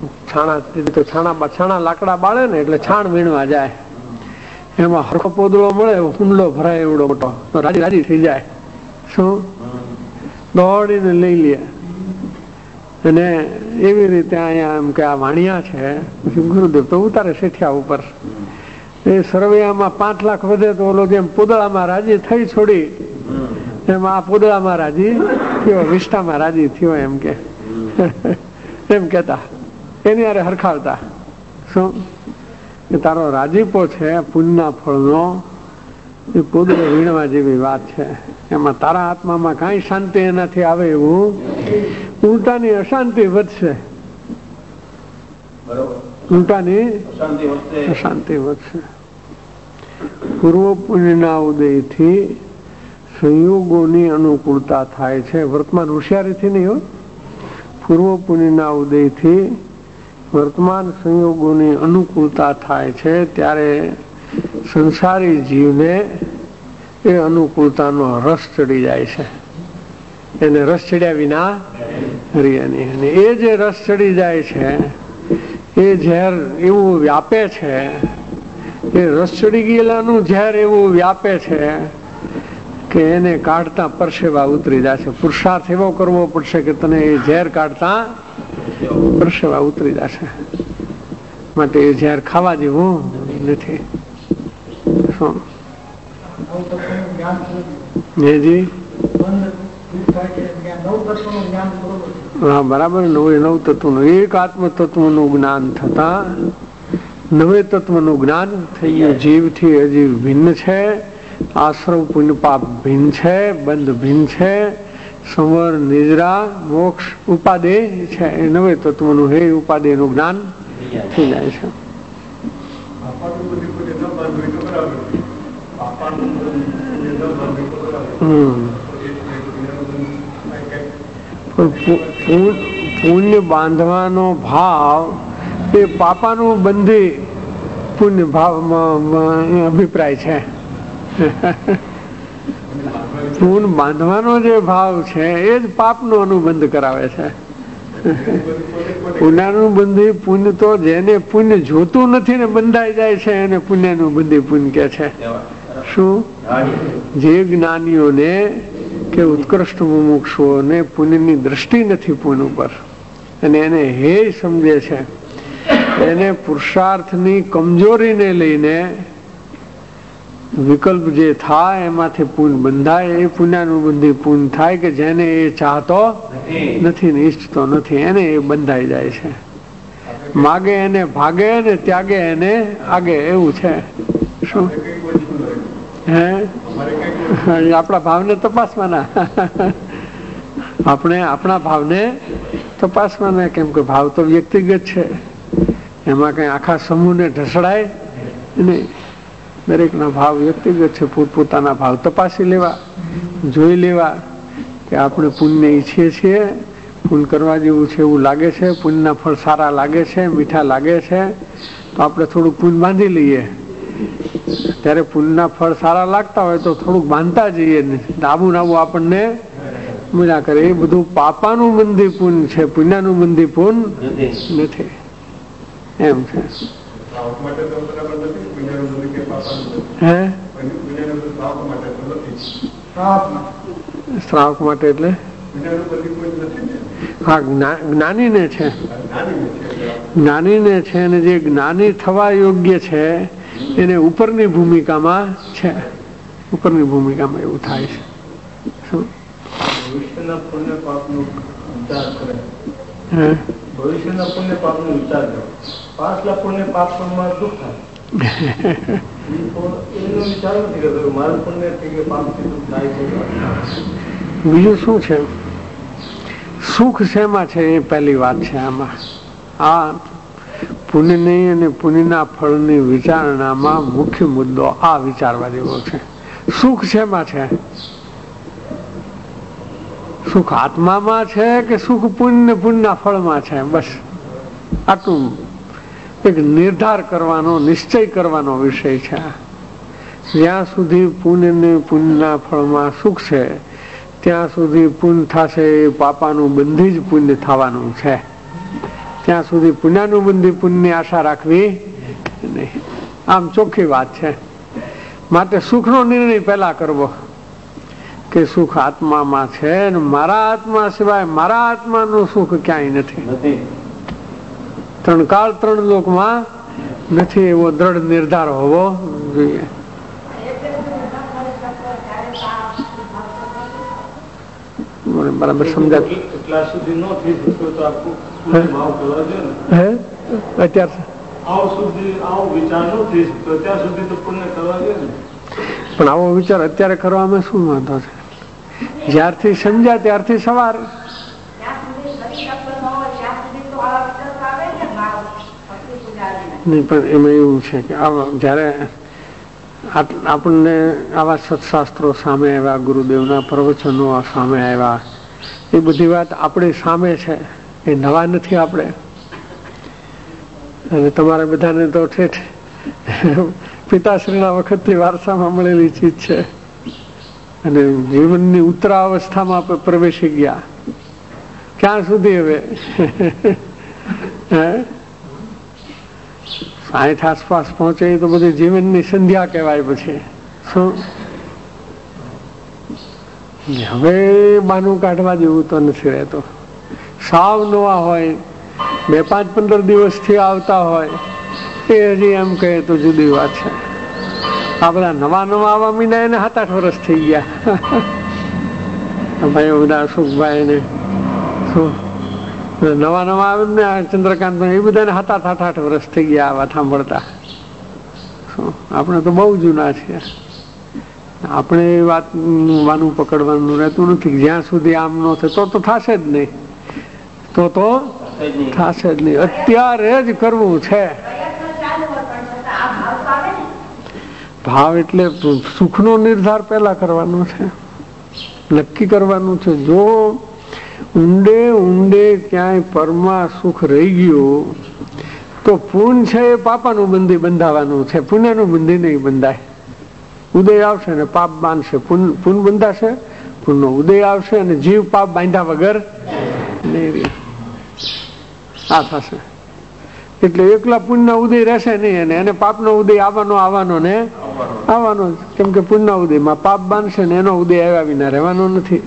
છાણા લાકડા બાળે ને એટલે છાણ વીણવા જાય, એમાં હરખો પોદળો મળે હુંડલો ભરાય એવડો મોટો તો રાજી થઈ જાય. શું? દોડીને લઈ લે. અને એવી રીતે અહીંયા એમ કે આ વાણિયા છે, ગુરુદેવ તો ઉતારે શેઠિયા ઉપર. એ સરવૈયામાં 5 લાખ વધે તો ઓલો જેમ પોદળામાં રાજી થઈ છોડી, એમાં આ પોદળામાં રાજી થયો, વિષ્ટામાં રાજી થયો એમ કે એમ કેતા, એની હારે હરખાવતા. શું? કે તારો રાજીપો છે પુણ્યના ફળનો, એ પોદળો વીણવા જેવી વાત છે. એમાં તારા આત્મામાં કાંઈ શાંતિ એનાથી આવે એવું ઉલટાની અશાંતિ વધશે. ઉલટાની અશાંતિ વધશે. પૂર્વ પુણ્યના ઉદયથી સંયોગોની અનુકૂળતા થાય છે. વર્તમાન હોશિયારીથી નહીં હો, પૂર્વ પુણ્યના ઉદયથી વર્તમાન સંયોગોની અનુકૂળતા થાય છે ત્યારે સંસારી જીવને એ અનુકૂળતાનો રસ ચડી જાય છે. એને રસ ચડ્યા વિના રીએ નહીં. અને એ જે રસ ચડી જાય છે એ ઝેર એવું વ્યાપે છે, એ રસ ચડી ગયેલાનું ઝેર એવું વ્યાપે છે કે એને કાઢતા પરસેવા ઉતરી જશે. પુરુષાર્થ એવો કરવો પડશે કે તને એ ઝેર કાઢતા પરસેવા ઉતરી જશે. માટે એ ઝેર ખાવા જેવું નથી. શું? હા બરાબર. નવ તત્વનું, એક આત્મ તત્વનું જ્ઞાન થતા નવે તત્વનું જ્ઞાન થઈ ગયું. જીવથી અજીવ ભિન્ન છે, આશ્રવ પુણ્ય પાપ ભિન્ન છે, બંધ ભિન્ન છે, સંવર નિદ્રા મોક્ષ ઉપાદેય છે. એ નવે તત્વનું હે ઉપાદેયનું જ્ઞાન થઈ જાય છે. પુણ્ય બાંધવાનો ભાવ એ પાપાનું બંધી પુણ્ય ભાવમાં અભિપ્રાય છે. પુણ્ય બાંધવાનો જે ભાવ છે એ જ પાપનો અનુબંધ કરાવે છે. પુણ્યાનુબંધી પુણ્ય તો જેને પુણ્ય જોતું નથી ને બંધાઈ જાય છે એને પુણ્યાનુબંધી પુણ્ય કે છે. શું? જે જ્ઞાનીઓને કે ઉત્કૃષ્ટ મુમુક્ષુઓને પુણ્યની દ્રષ્ટિ નથી પુણ્ય ઉપર અને એને હે સમજે છે, એને પુરુષાર્થની કમજોરીને લઈને વિકલ્પ જે થાય એમાંથી પુણ્ય બંધાય, એ પુણ્યાનુબંધી પુણ્ય થાય કે જેને એ ચાહતો નથી ને ઈચ્છતો નથી, એને એ બંધાઈ જાય છે. માગે એને ભાગે ને ત્યાગે એને આગે, એવું છે. શું? હે આપણા ભાવને તપાસવાના, આપણે આપણા ભાવને તપાસવાના. કેમ કે ભાવ તો વ્યક્તિગત છે, એમાં કઈ આખા સમૂહને ઢસડાય નહીં. દરેકના ભાવ વ્યક્તિગત છે. પોતપોતાના ભાવ તપાસી લેવા, જોઈ લેવા કે આપણે પુણ્ય ઈચ્છીએ છીએ, પુણ્ય કરવા જેવું છે એવું લાગે છે, પુણ્યના ફળ સારા લાગે છે, મીઠા લાગે છે, તો આપણે થોડુંક પુણ્ય બાંધી લઈએ. ત્યારે પુણ્યના ફળ સારા લાગતા હોય તો થોડુંક બાંધતા જઈએ. આવું ને આવું આપણને મળ્યા કરે. એ બધું પાપાનું બંધી પુણ્ય છે, પુણ્યનું બંધી પુણ્ય નથી. એમ છે. હે શ્રાવક માટે એટલે હા, જ્ઞાનીને છે, જ્ઞાનીને છે. અને જે જ્ઞાની થવા યોગ્ય છે એને ઉપરની ભૂમિકામાં છે, ઉપરની ભૂમિકામાં એવું થાય છે. ભવિષ્યના પુણ્ય પાપનો વિચાર કરે, હે ભવિષ્યના પુણ્ય પાપનો વિચાર કરે. પાછલા પુણ્ય પાપમાં દુઃખ થાય, એનો વિચાર નથી કરતો મારું પુણ્ય કે પાપથી દુઃખ થાય છે. બીજું શું છે? સુખ શેમાં છે એ પહેલી વાત છે આમાં. આ પુણ્યની અને પુણ્યના ફળની વિચારણામાં મુખ્ય મુદ્દો આ વિચારવા જેવો છે. સુખ શેમાં છે? સુખ આત્મામાં છે કે સુખ પુણ્યના ફળમાં છે? બસ આટલું એક નિર્ધાર કરવાનો, નિશ્ચય કરવાનો વિષય છે. જ્યાં સુધી પુણ્ય ને પુણ્યના ફળમાં સુખ છે ત્યાં સુધી પુણ્ય થશે એ પાપાનું બંધી જ પુણ્ય થવાનું છે. ત્યાં સુધી પુણ્યનું બંધી પુણ્યની આશા રાખવી નહીં. આમ ચોખ્ખી વાત છે. માટે સુખનો નિર્ણય પહેલા કરવો કે સુખ આત્મામાં છે અને મારા આત્મા સિવાય મારા આત્માનું સુખ ક્યાંય નથી. ત્રણ કાળ ત્રણ લોકમાં નથી, એવો દ્રઢ નિર્ધાર હોવો જોઈએ. બરાબર સમજાય? હે અત્યારે પણ આવો વિચાર અત્યારે કરવામાં શું વાંધો છે? જ્યારથી સમજ્યા ત્યારથી સવાર. નહીં પણ એમાં એવું છે કે જયારે આપણને આવા સત્શાસ્ત્રો સામે આવ્યા, ગુરુદેવના પ્રવચનો સામે આવ્યા, એ બધી વાત આપણી સામે છે, એ નવા નથી આપણે. અને તમારે બધાને તો ઠેઠ પિતાશ્રીના વખતથી વારસામાં મળેલી ચીજ છે. અને જીવનની ઉત્તરા અવસ્થામાં આપણે પ્રવેશી ગયા. ક્યાં સુધી હવે 60 આસપાસ પહોંચે તો બધી જીવનની સંધ્યા કહેવાય. પછી શું હવે બાનું કાઢવા જેવું તો નથી રહેતો. સાવ નવા હોય, 2-5-15 દિવસથી આવતા હોય એ હજી એમ કહે તો જુદી વાત છે. આ બધા નવા નવા આવવા મીના એને 7-8 વર્ષ થઈ ગયા. ભાઈ બધા અશોકભાઈ ને શું નવા નવા આવે ને ચંદ્રકાંત એ બધાને 7-8 વર્ષ થઈ ગયા આવા સાંભળતા. શું આપણે તો બહુ જૂના છીએ. આપણે એ વાતનું પકડવાનું રહેતું નથી. જ્યાં સુધી આમ ન થાય તો થશે જ નહીં. તો થશે જ નહીં. અત્યારે જ કરવું છે. ભાવ એટલે સુખનો નિર્ધાર પહેલા કરવાનો છે, નક્કી કરવાનું છે. જો ઊંડે ઊંડે ક્યાંય પરમાં સુખ રહી ગયું તો પુણ્ય છે એ પાપાનું બંધી બંધાવાનું છે, પુણ્યનું બંધી નહીં બંધાય. ઉદય આવશે ને પાપ બાંધશે, પુણ્ય બંધાશે, પુણ્યનો ઉદય આવશે અને જીવ પાપ બાંધ્યા વગર નહીં. આ થશે. એટલે એકલા પુણ્ય ઉદય રહેશે નહીં અને પાપનો ઉદય આવવાનો ને આવવાનો, કેમ કે પુણ્ય ઉદયમાં પાપ બાંધશે ને એનો ઉદય આવ્યા વિના રહેવાનો નથી.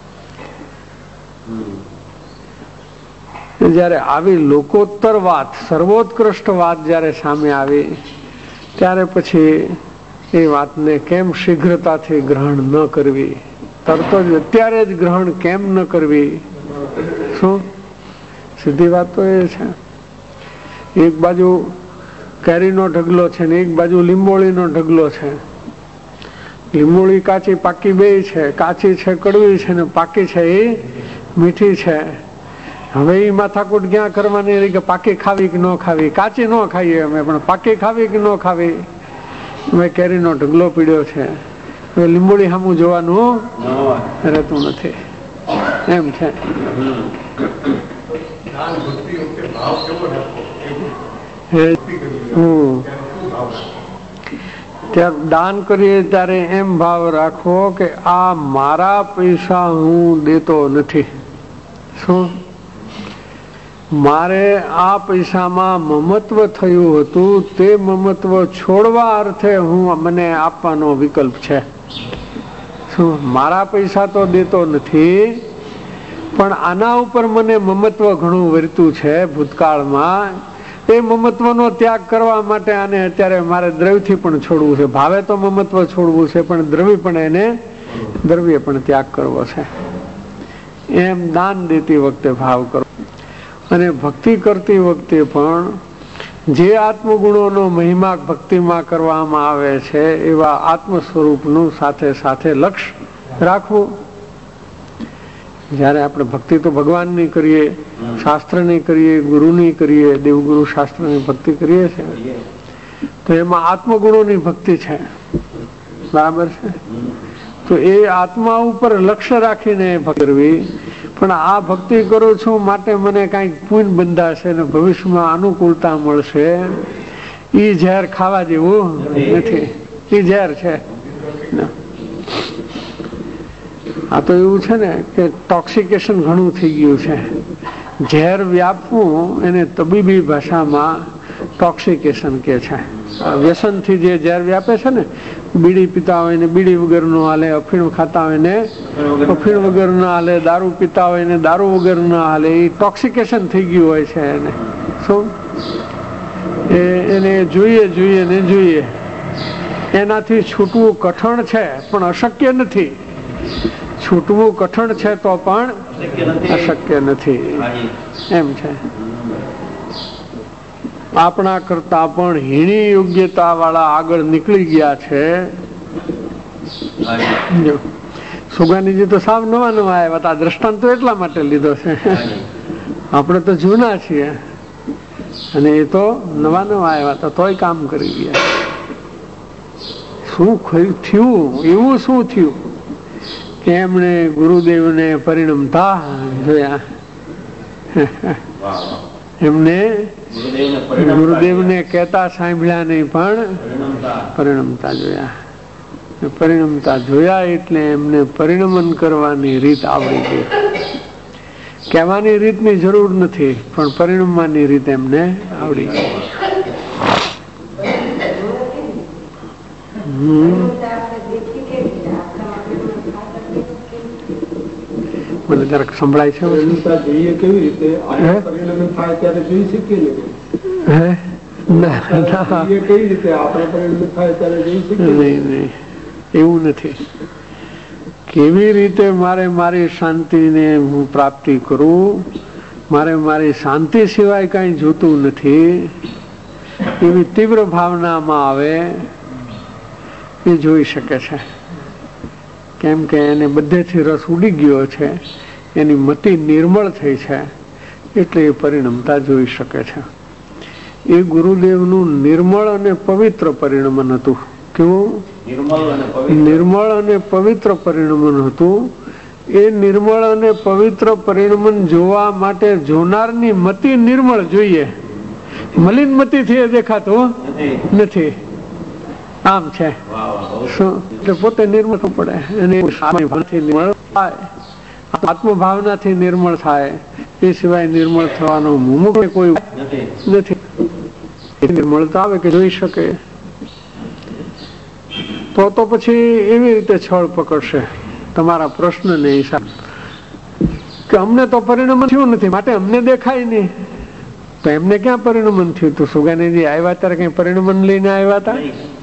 જયારે આવી લોકોત્તર વાત, સર્વોત્કૃષ્ટ વાત જયારે સામે આવી ત્યારે પછી એ વાતને કેમ શીઘ્રતાથી ગ્રહણ ન કરવી, તરત જ અત્યારે જ ગ્રહણ કેમ ન કરવી? શું સીધી વાત તો એ છે. એક બાજુ કેરીનો ઢગલો છે ને એક બાજુ લીંબોળીનો ઢગલો છે. લીંબોળી કાચી પાકી બે છે. કાચી છે કડવી છે ને પાકી છે એ મીઠી છે. હવે એ માથાકૂટ ક્યાં કરવાની રહી કે પાકી ખાવી કે ન ખાવી? કાચી ન ખાઈએ અમે, પણ પાકી ખાવી કે ન ખાવી હવે કેરીનો ઢગલો પીડ્યો છે, હવે લીંબોડી સામું જોવાનું રહેતું નથી, એમ છે. ત્યારે દાન કરીએ ત્યારે એમ ભાવ રાખવો કે આ મારા પૈસા હું દેતો નથી. શું મારે આ પૈસામાં મમત્વ થયું હતું તે મમત્વ છોડવા અર્થે મને આપવાનો વિકલ્પ છે. શું મારા પૈસા તો દેતો નથી, પણ આના ઉપર મને મમત્વ ઘણું વર્તું છે ભૂતકાળમાં. એ મમત્વનો ત્યાગ કરવા માટે આને અત્યારે મારે દ્રવ્યથી પણ છોડવું છે. ભાવે તો મમત્વ છોડવું છે, પણ દ્રવ્ય પણ ત્યાગ કરવો છે. એમ દાન દેતી વખતે ભાવ કરો. અને ભક્તિ કરતી વખતે પણ જે આત્મગુણોનો મહિમા ભક્તિમાં કરવામાં આવે છે એવા આત્મ સ્વરૂપનું સાથે સાથે લક્ષ્ય રાખવું. જ્યારે આપણે ભક્તિ તો ભગવાનની કરીએ, શાસ્ત્રની કરીએ, ગુરુની કરીએ, દેવગુરુ શાસ્ત્રની ભક્તિ કરીએ છીએ, તો એમાં આત્મગુણોની ભક્તિ છે, બરાબર છે. તો એ આત્મા ઉપર લક્ષ્ય રાખીને ભક્તિ કરવી. પણ આ ભક્તિ કરું છું માટે મને કાંઈક પુણ્ય બંધાશે ને ભવિષ્યમાં અનુકૂળતા મળશે, એ ઝેર ખાવા જેવું નથી, એ ઝેર છે. આ તો એવું છે ને કે ટોક્સિકેશન ઘણું થઈ ગયું છે. ઝેર વ્યાપવું એને તબીબી ભાષામાં ટોક્સિકેશન કે છે. વ્યસનથી જે ઝેર વ્યાપે છે ને, બીડી પીતા હોય ને બીડી વગર નો હાલે, અફીણ ખાતા હોય ને અફીણ વગર ના હાલે, દારૂ પીતા હોય ને દારૂ વગર ના હાલે, એ ટોક્સિકેશન થઈ ગયું હોય છે એને. શું એને જોઈએ એનાથી છૂટવું કઠણ છે પણ અશક્ય નથી. છૂટવું કઠણ છે તો પણ અશક્ય નથી, એમ છે. આપણા કરતા પણ હીણી યોગ્યતા વાળા આગળ નીકળી ગયા છે. સુગાનીજી તો સાવ નવા આવ્યા હતા. દ્રષ્ટાંત તો એટલા માટે લીધો છે, આપણે તો જૂના છીએ અને એ તો નવા આવ્યા હતા તોય કામ કરી ગયા. શું થયું? એવું શું થયું કે એમણે ગુરુદેવને પરિણમતા જોયા. એમને ગુરુદેવને કહેતા સાંભળ્યા નહીં પણ પરિણમતા જોયા. પરિણમતા જોયા એટલે એમને પરિણમન કરવાની રીત આવડી ગઈ. કહેવાની રીતની જરૂર નથી, પણ પરિણમવાની રીત એમને આવડી ગઈ. મને જરાક સંભળાય છે. કેવી રીતે પરિણમન થાય ત્યારે જોઈ શકીએ કેવી રીતે આપણે પરિણમન થાય ત્યારે જોઈ શકીએ? નહીં, એવું નથી. કેવી રીતે મારે મારી શાંતિને હું પ્રાપ્તિ કરું, મારે મારી શાંતિ સિવાય કાંઈ જોતું નથી, એવી તીવ્ર ભાવનામાં આવે એ જોઈ શકે છે. કેમ કે એને બધેથી રસ ઉડી ગયો છે, એની મતિ નિર્મળ થઈ છે, એટલે એ પરિણમતા જોઈ શકે છે. એ ગુરુદેવનું નિર્મળ અને પવિત્ર પરિણમન હતું. કેવું? નિર્મળ અને પવિત્ર પરિણમન હતું. એ નિર્મળ અને પવિત્ર પરિણમન જોવા માટે જોનારની મતિ નિર્મળ જોઈએ, મલિન મતિથી એ દેખાતું નથી. આમ છે. એટલે પોતે નિર્મળ પડે અને આત્મભાવનાથી નિર્મળ થાય, એ સિવાય નિર્મળ થવાનો મુમુક્ષ કોઈ નથી. નિર્મળતા આવે કે જોઈ શકે તો પછી એવી રીતે છળ પકડશે તમારા પ્રશ્નને હિસાબ કે અમને તો પરિણમન થયું નથી માટે અમને દેખાય નહીં. તો એમને ક્યાં પરિણમન થયું? તો સુગાનીજી આવ્યા ત્યારે કઈ પરિણમન લઈને આવ્યા હતા?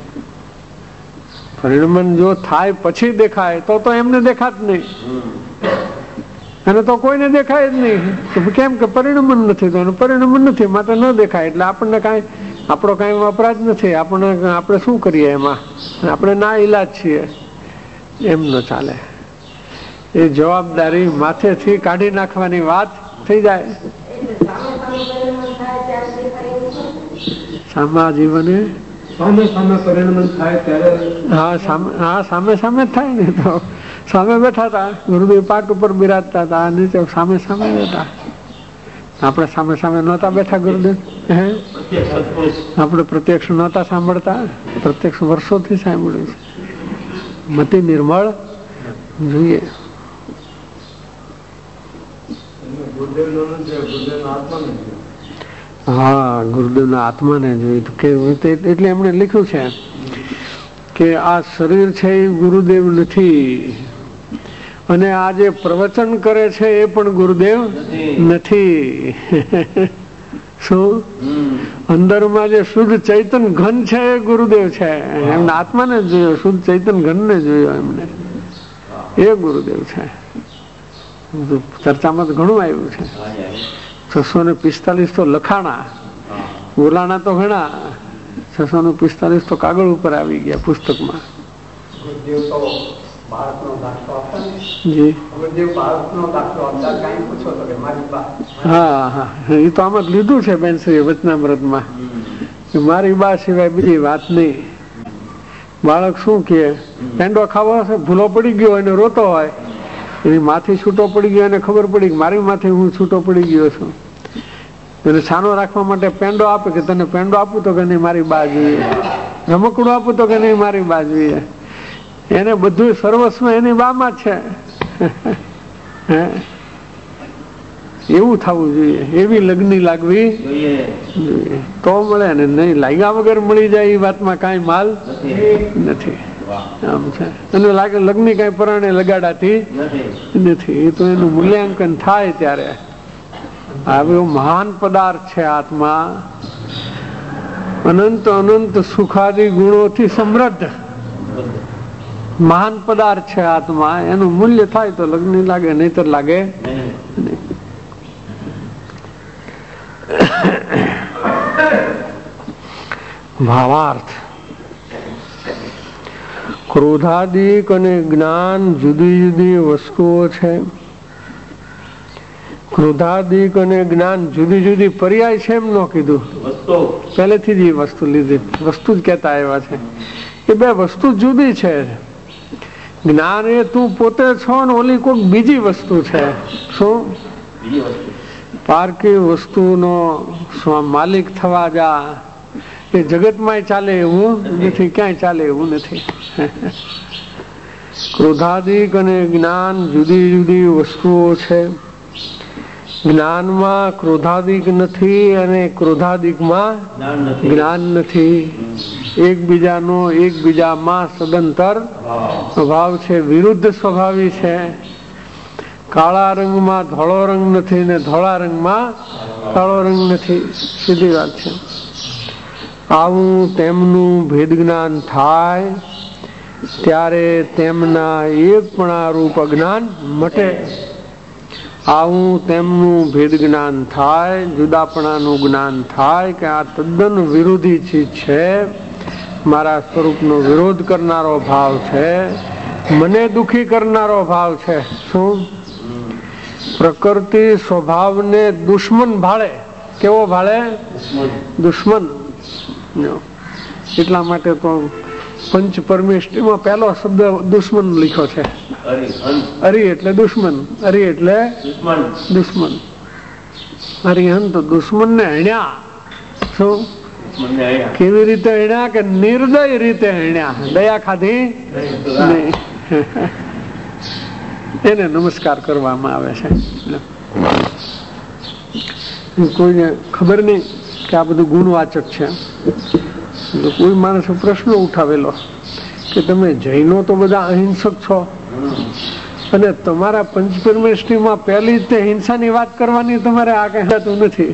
પરિણમન જો થાય પછી દેખાય તો એમને દેખાત નહીં, અને તો કોઈને દેખાય જ નહીં. કેમ કે પરિણમન નથી, તો એનું પરિણમન નથી માટે ન દેખાય. એટલે આપણને કાંઈ આપણો કાંઈ અપરાધ નથી. આપણે શું કરીએ એમાં? આપણે ના ઈલાજ છીએ. એમ ન ચાલે. એ જવાબદારી માથેથી કાઢી નાખવાની વાત થઈ જાય. સામા જીવને સામે સામે પરિણમન થાય ત્યારે સામે સામે જ થાય ને. તો સામે બેઠા હતા, ગુરુદેવ પાટ ઉપર બિરાજતા હતા, નીચે સામે સામે બેઠા. આપણે સામે સામે નહોતા બેઠા ગુરુદેવ, હે આપણે પ્રત્યક્ષ નહોતા સાંભળતા, પ્રત્યક્ષ વર્ષોથી સાંભળ્યું છે. મતિ નિર્મળ જોઈએ. હા, ગુરુદેવના આત્માને જોયું કે એટલે એમણે લખ્યું છે કે આ શરીર છે એ ગુરુદેવ નથી, અને આ જે પ્રવચન કરે છે એ પણ ગુરુદેવ નથી. શું અંદરમાં જે શુદ્ધ ચૈતન ઘન છે એ ગુરુદેવ છે. એમના આત્માને જોયો, શુદ્ધ ચૈતન ઘન ને જોયો એમને, એ ગુરુદેવ છે. ચર્ચામાં તો ઘણું આવ્યું છે. 645 તો લખાણા, બોલાણા તો ઘણા, 645 તો કાગળ ઉપર આવી ગયા પુસ્તકમાં. હા હા, એ તો આમાં લીધું છે બેનશ્રી વચનામૃતમાં, મારી બા સિવાય બીજી વાત નહીં. બાળક શું કે પેંડો ખાવો હશે, ભૂલો પડી ગયો એને રોતો હોય, એની માથી છૂટો પડી ગયો, એને ખબર પડી કે મારી માથે હું છૂટો પડી ગયો છું. એને છાનો રાખવા માટે પેંડો આપે કે તને પેંડો આપું તો કે નહીં મારી બા જોઈએ, રમકડું આપું તો કે નહીં મારી બા જોઈએ. એને બધું સર્વસ્વ એની બામાં જ છે. એવું થવું જોઈએ, એવી લગ્ની લાગવી જોઈએ તો મળે ને, નહીં લાગ્યા વગર મળી જાય એ વાતમાં કાંઈ માલ નથી. આમ છે. અને લાગે લગ્ન કઈ પરાણે લગાડાતી નથી. એ તો એનું મૂલ્યાંકન થાય ત્યારે. આવ્યો મહાન પદાર્થ છે આત્મા, અનંત અનંત સુખાદી ગુણોથી સમૃદ્ધ મહાન પદાર્થ છે આત્મા. એનું મૂલ્ય થાય તો લગ્ન લાગે, નહીતર લાગે નહીં. ભાવાર્થ. ક્રોધાદિક અને જ્ઞાન જુદી જુદી વસ્તુઓ છે. ક્રોધાદિક અને જ્ઞાન જુદી જુદી પર્યાય છે એમ ન કીધું, પહેલેથી જ એ વસ્તુ લીધી, વસ્તુ જ કહેતા આવ્યા છે. એ બે વસ્તુ જુદી છે. જ્ઞાન એ તું પોતે છો ને ઓલી કોઈક બીજી વસ્તુ છે. શું? પારકી વસ્તુનો માલિક થવા જા, એ જગતમાં ચાલે એવું નથી, ક્યાંય ચાલે એવું નથી. ક્રોધાદિક અને જ્ઞાન જુદી જુદી વસ્તુઓ છે. જ્ઞાનમાં ક્રોધાદિક નથી અને ક્રોધાદિકમાં જ્ઞાન નથી. એકબીજાનો એકબીજામાં સદંતર સ્વભાવ છે, વિરુદ્ધ સ્વભાવી છે. કાળા રંગમાં ધોળો રંગ નથી ને ધોળા રંગમાં કાળો રંગ નથી. સીધી વાત છે. આવું તેમનું ભેદ જ્ઞાન થાય ત્યારે તેમના એકપણા રૂપ અજ્ઞાન મટે. આવું તેમનું ભેદ જ્ઞાન થાય, જુદાપણાનું જ્ઞાન થાય કે આ તદ્દન વિરોધી ચીજ છે, મારા સ્વરૂપનો વિરોધ કરનારો ભાવ છે, મને દુખી કરનારો ભાવ છે. શું? પ્રકૃતિ સ્વભાવને દુશ્મન ભાળે. કેવો ભાળે? દુશ્મન. એટલા માટે તો પંચ પરમેષ્ઠીમાં પહેલો શબ્દ દુશ્મન લખ્યો છે. અરી એટલે દુશ્મન, અરી એટલે દુશ્મન. અરિહંત દુશ્મન ને હણ્યા. શું? કેવી રીતે હણ્યા? કે નિર્દય રીતે હણ્યા, દયા ખાધી નહીં. એને નમસ્કાર કરવામાં આવે છે. કોઈને ખબર નહીં કે આ બધું ગુણવાચક છે. કોઈ માણસે પ્રશ્ન ઉઠાવેલો કે તમે જૈનો તો બધા અહિંસક છો અને તમારા પંચપરમેષ્ઠીમાં પહેલી તે હિંસાની વાત કરવાની તમારે આ કહેવાતું નથી.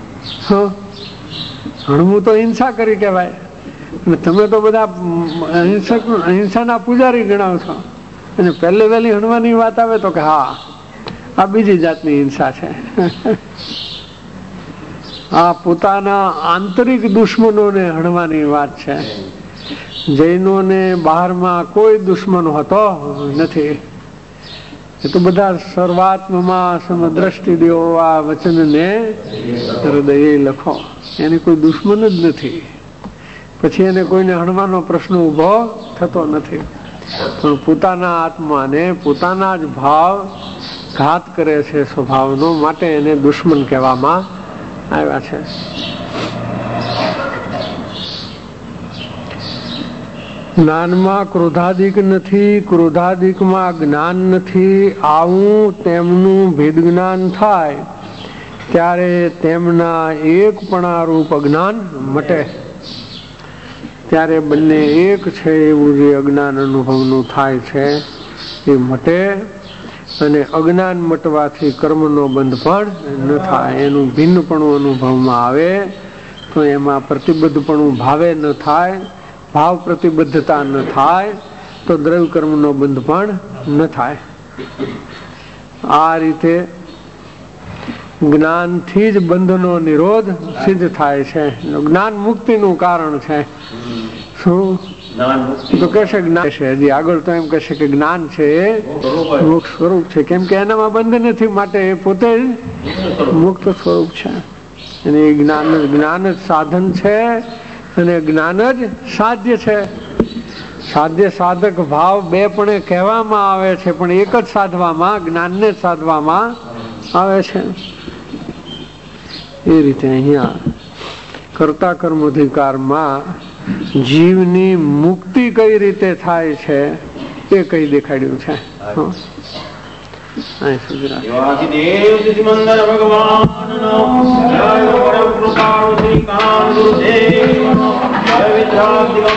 હણવું તો હિંસા કરી કહેવાય અને તમે તો બધા અહિંસાના પૂજારી ગણાવ છો અને પહેલે વહેલી હણવાની વાત આવે તો કે હા આ બીજી જાતની હિંસા છે. આ પોતાના આંતરિક દુશ્મનોને હણવાની વાત છે. જૈનોને બહારમાં કોઈ દુશ્મન હોતો નથી. એ તો બધા સર્વાત્મમાં સમદ્રષ્ટિ દેવો આ વચનને હૃદયે લખો. એની કોઈ દુશ્મન જ નથી. પછી એને કોઈને હણવાનો પ્રશ્ન ઉભો થતો નથી. પણ પોતાના આત્માને પોતાના જ ભાવ ઘાત કરે છે સ્વભાવનો, માટે એને દુશ્મન કહેવામાં આવ્યા છે. જ્ઞાનમાં ક્રોધાદિક નથી, ક્રોધાદિકમાં જ્ઞાન નથી. આવું તેમનું ભેદ જ્ઞાન થાય ત્યારે તેમના એકપણા રૂપ અજ્ઞાન મટે. ત્યારે બંને એક છે એવું જે અજ્ઞાન અનુભવનું થાય છે એ મટે. અને અજ્ઞાન મટવાથી કર્મનો બંધ પણ ન થાય. એનું ભિન્નપણું અનુભવમાં આવે તો એમાં પ્રતિબદ્ધપણું ભાવે ન થાય, ભાવ પ્રતિબદ્ધતા ન થાય તો દ્રવ્ય કર્મનો બંધ પણ ન થાય. આ રીતે જ્ઞાનથી જ બંધનો નિરોધ સિદ્ધ થાય છે. જ્ઞાન મુક્તિનું કારણ છે. શું તો કહેશે જ્ઞાન છે, હજી આગળ તો એમ કહેશે કે જ્ઞાન છે એ મુક્ત સ્વરૂપ છે, કેમ કે એનામાં બંધ નથી, માટે એ પોતે જ મુક્ત સ્વરૂપ છે. અને એ જ્ઞાન જ સાધન છે અને જ્ઞાન જ સાધ્ય છે. સાધ્ય સાધક ભાવ બે પણ કહેવામાં આવે છે, પણ એક જ સાધવામાં, જ્ઞાનને જ સાધવામાં આવે છે. એ રીતે અહીંયા કર્તા કર્મ અધિકારમાં જીવની મુક્તિ કઈ રીતે થાય છે એ કઈ દેખાડ્યું છે. ભગવાન